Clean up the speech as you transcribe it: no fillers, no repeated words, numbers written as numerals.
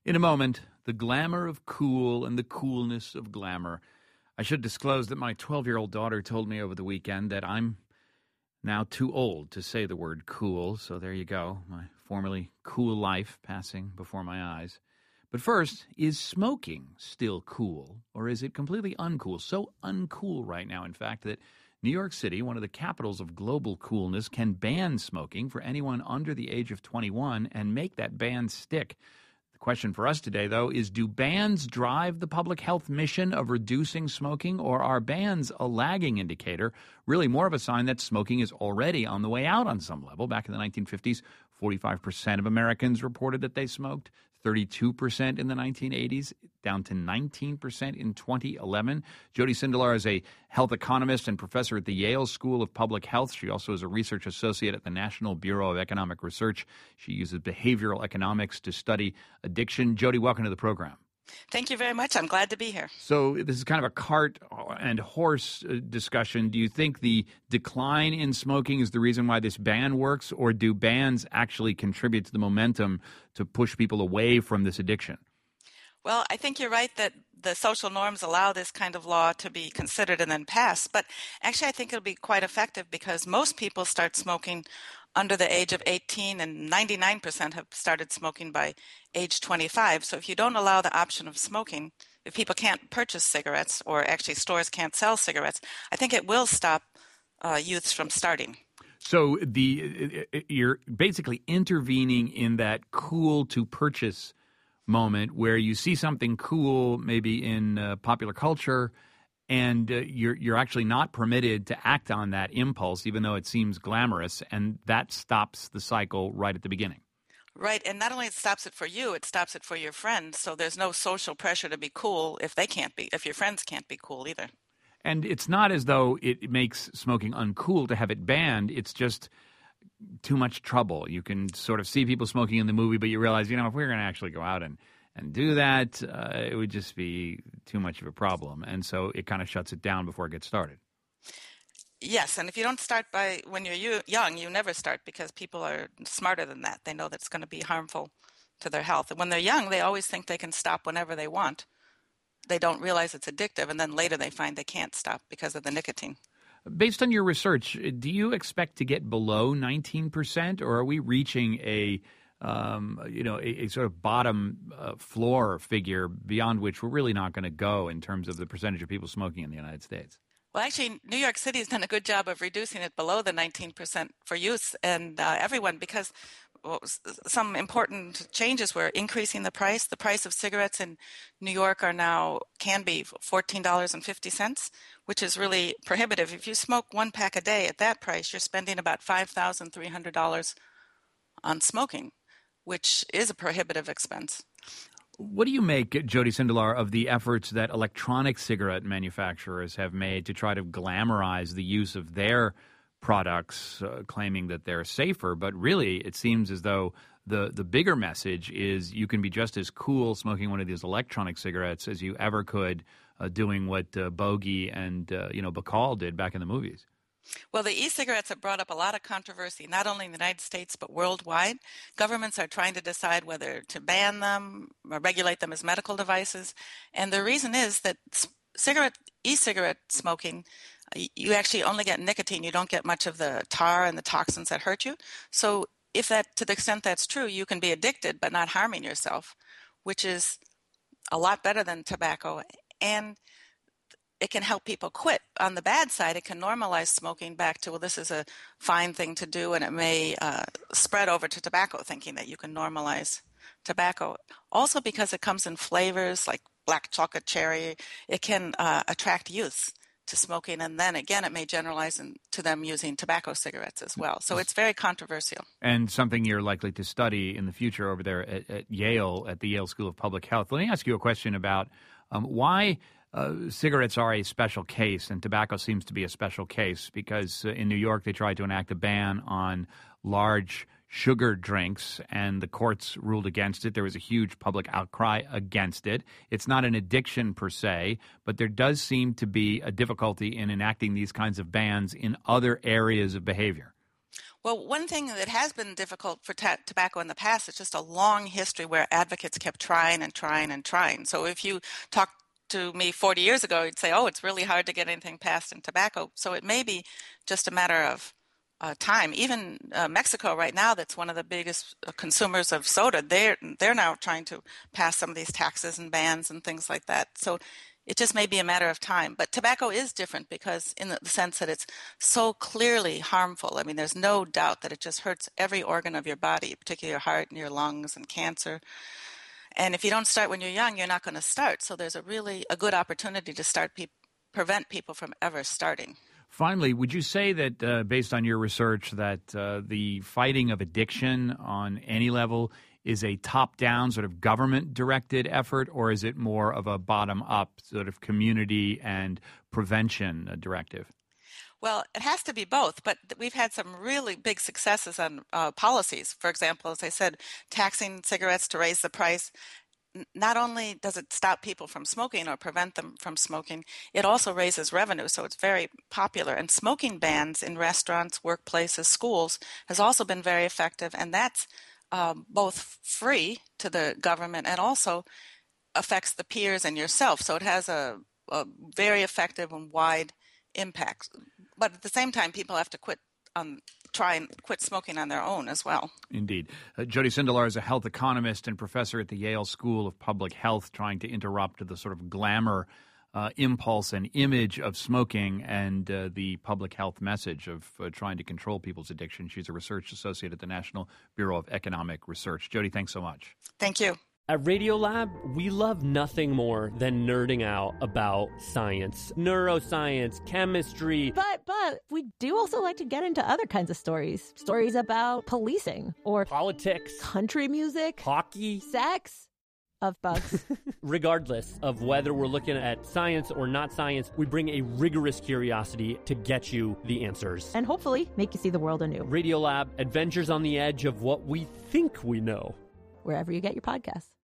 In a moment, the glamour of cool and the coolness of glamour. I should disclose that my 12-year-old daughter told me over the weekend that I'm now too old to say the word cool, so there you go, my formerly cool life passing before my eyes. But first, is smoking still cool, or is it completely uncool? So uncool right now, in fact, that New York City, one of the capitals of global coolness, can ban smoking for anyone under the age of 21 and make that ban stick. Question for us today, though, is do bans drive the public health mission of reducing smoking, or are bans a lagging indicator, really more of a sign that smoking is already on the way out on some level? Back in the 1950s, 45% of Americans reported that they smoked, 32% in the 1980s, down to 19% in 2011. Jody Sindelar is a health economist and professor at the Yale School of Public Health. She also is a research associate at the National Bureau of Economic Research. She uses behavioral economics to study addiction. Jody, welcome to the program. Thank you very much. I'm glad to be here. So this is kind of a cart and horse discussion. Do you think the decline in smoking is the reason why this ban works, or do bans actually contribute to the momentum to push people away from this addiction? Well, I think you're right that the social norms allow this kind of law to be considered and then passed. But actually, I think it'll be quite effective because most people start smoking under the age of 18, and 99% have started smoking by age 25. So if you don't allow the option of smoking, if people can't purchase cigarettes, or actually stores can't sell cigarettes, I think it will stop youths from starting. So you're basically intervening in that cool to purchase moment where you see something cool maybe in popular culture, and you're actually not permitted to act on that impulse, even though it seems glamorous, and that stops the cycle right at the beginning. Right, and not only it stops it for you, it stops it for your friends. So there's no social pressure to be cool if your friends can't be cool either. And it's not as though it makes smoking uncool to have it banned. It's just too much trouble. You can sort of see people smoking in the movie, but you realize, if we're going to actually go out and do that, it would just be too much of a problem. And so it kind of shuts it down before it gets started. Yes, and if you don't start when you're young, you never start, because people are smarter than that. They know that's going to be harmful to their health. And when they're young, they always think they can stop whenever they want. They don't realize it's addictive, and then later they find they can't stop because of the nicotine. Based on your research, do you expect to get below 19%, or are we reaching a sort of bottom floor figure beyond which we're really not going to go in terms of the percentage of people smoking in the United States? Well, actually, New York City has done a good job of reducing it below the 19% for youth and everyone, because some important changes were increasing the price. The price of cigarettes in New York can be $14.50, which is really prohibitive. If you smoke one pack a day at that price, you're spending about $5,300 on smoking, which is a prohibitive expense. What do you make, Jody Sindelar, of the efforts that electronic cigarette manufacturers have made to try to glamorize the use of their products, claiming that they're safer? But really, it seems as though the bigger message is you can be just as cool smoking one of these electronic cigarettes as you ever could doing what Bogey and Bacall did back in the movies. Well, the e-cigarettes have brought up a lot of controversy, not only in the United States, but worldwide. Governments are trying to decide whether to ban them or regulate them as medical devices. And the reason is that e-cigarette smoking, you actually only get nicotine. You don't get much of the tar and the toxins that hurt you. So to the extent that's true, you can be addicted but not harming yourself, which is a lot better than tobacco. And it can help people quit. On the bad side, it can normalize smoking back to, this is a fine thing to do, and it may spread over to tobacco, thinking that you can normalize tobacco. Also, because it comes in flavors like black chocolate cherry, it can attract youth to smoking, and then again, it may generalize to them using tobacco cigarettes as well. So it's very controversial. And something you're likely to study in the future over there at Yale, at the Yale School of Public Health. Let me ask you a question about why cigarettes are a special case, and tobacco seems to be a special case, because in New York they tried to enact a ban on large sugar drinks, and the courts ruled against it. There was a huge public outcry against it. It's not an addiction per se, but there does seem to be a difficulty in enacting these kinds of bans in other areas of behavior. Well, one thing that has been difficult for tobacco in the past is just a long history where advocates kept trying and trying and trying. So if you talked to me 40 years ago, you'd say, oh, it's really hard to get anything passed in tobacco. So it may be just a matter of time. Even Mexico right now, that's one of the biggest consumers of soda, they're now trying to pass some of these taxes and bans and things like that. So it just may be a matter of time. But tobacco is different because in the sense that it's so clearly harmful. I mean, there's no doubt that it just hurts every organ of your body, particularly your heart and your lungs and cancer. And if you don't start when you're young, you're not going to start. So there's a good opportunity to prevent people from ever starting. Finally, would you say that based on your research that the fighting of addiction on any level is a top-down sort of government-directed effort, or is it more of a bottom-up sort of community and prevention directive? Well, it has to be both, but we've had some really big successes on policies. For example, as I said, taxing cigarettes to raise the price. Not only does it stop people from smoking or prevent them from smoking, it also raises revenue, so it's very popular. And smoking bans in restaurants, workplaces, schools has also been very effective, and that's both free to the government and also affects the peers and yourself. So it has a very effective and wide impact. But at the same time, people have to try and quit smoking on their own as well. Indeed. Jody Sindelar is a health economist and professor at the Yale School of Public Health, trying to interrupt the sort of glamour impulse and image of smoking and the public health message of trying to control people's addiction. She's a research associate at the National Bureau of Economic Research. Jody, thanks so much. Thank you. At Radiolab, we love nothing more than nerding out about science, neuroscience, chemistry. But we do also like to get into other kinds of stories. Stories about policing or politics, country music, hockey, sex. Of bugs. Regardless of whether we're looking at science or not science, we bring a rigorous curiosity to get you the answers. And hopefully make you see the world anew. Radiolab, adventures on the edge of what we think we know. Wherever you get your podcasts.